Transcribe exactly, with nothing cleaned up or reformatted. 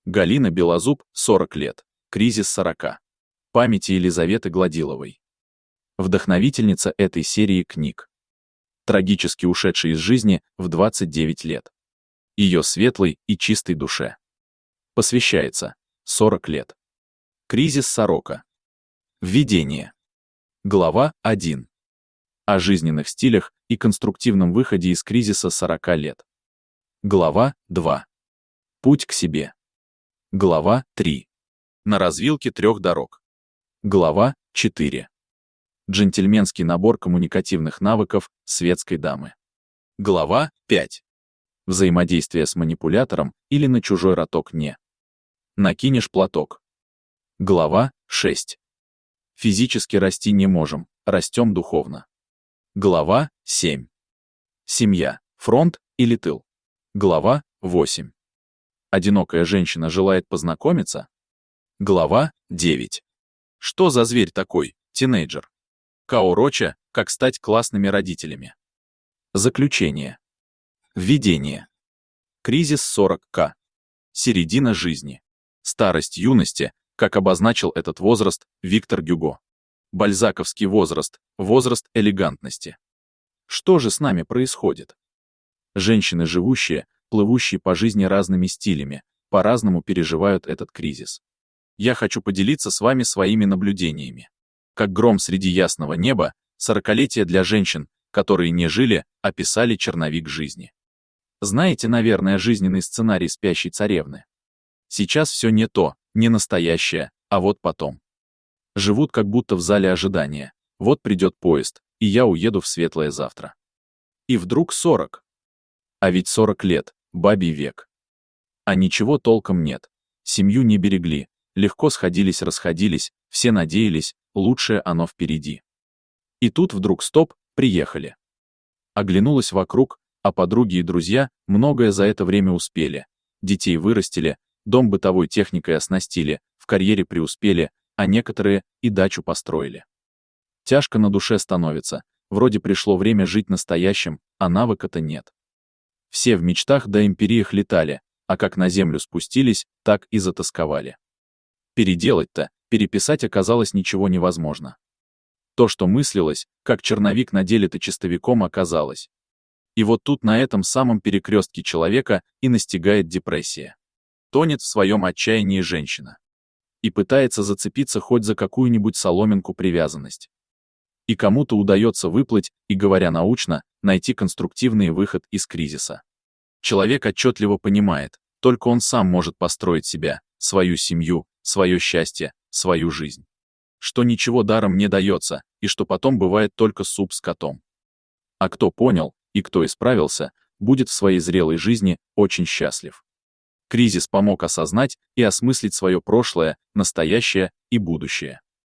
Галина Белозуб, сорок лет. Кризис сорока. Памяти Елизаветы Гладиловой. Вдохновительница этой серии книг. Трагически ушедшей из жизни в двадцать девять лет. Ее светлой и чистой душе. Посвящается. сорок лет. Кризис сорока. Введение. Глава один. О жизненных стилях и конструктивном выходе из кризиса сорока лет. Глава два. Путь к себе. Глава три. На развилке трех дорог. Глава четыре. Джентльменский набор коммуникативных навыков светской дамы. Глава пять. Взаимодействие с манипулятором или на чужой роток не. Накинешь платок. Глава шесть. Физически расти не можем, растем духовно. Глава семь. Семья, фронт или тыл. Глава восемь. Одинокая женщина желает познакомиться. Глава девять. Что за зверь такой, тинейджер? Као Роча, как стать классными родителями. Заключение. Введение. Кризис сорок ка. Середина жизни. Старость юности, как обозначил этот возраст Виктор Гюго. Бальзаковский возраст, возраст элегантности. Что же с нами происходит? Женщины, живущие, плывущие по жизни разными стилями, по-разному переживают этот кризис. Я хочу поделиться с вами своими наблюдениями. Как гром среди ясного неба, сорокалетие для женщин, которые не жили, описали черновик жизни. Знаете, наверное, жизненный сценарий спящей царевны. Сейчас все не то, не настоящее, а вот потом. Живут как будто в зале ожидания. Вот придет поезд, и я уеду в светлое завтра. И вдруг сорок. А ведь сорок лет, бабий век. А ничего толком нет. Семью не берегли, легко сходились-расходились, все надеялись, лучшее оно впереди. И тут вдруг стоп, приехали. Оглянулась вокруг, а подруги и друзья многое за это время успели. Детей вырастили, дом бытовой техникой оснастили, в карьере преуспели, а некоторые и дачу построили. Тяжко на душе становится, вроде пришло время жить настоящим, а навыка-то нет. Все в мечтах да империях летали, а как на землю спустились, так и затасковали. Переделать-то, переписать оказалось ничего невозможно. То, что мыслилось, как черновик на деле-то чистовиком оказалось. И вот тут на этом самом перекрестке человека и настигает депрессия. Тонет в своем отчаянии женщина. И пытается зацепиться хоть за какую-нибудь соломинку привязанность. И кому-то удается выплыть, и, говоря научно, найти конструктивный выход из кризиса. Человек отчетливо понимает, только он сам может построить себя, свою семью, свое счастье, свою жизнь. Что ничего даром не дается, и что потом бывает только суп с котом. А кто понял, и кто исправился, будет в своей зрелой жизни очень счастлив. Кризис помог осознать и осмыслить свое прошлое, настоящее и будущее.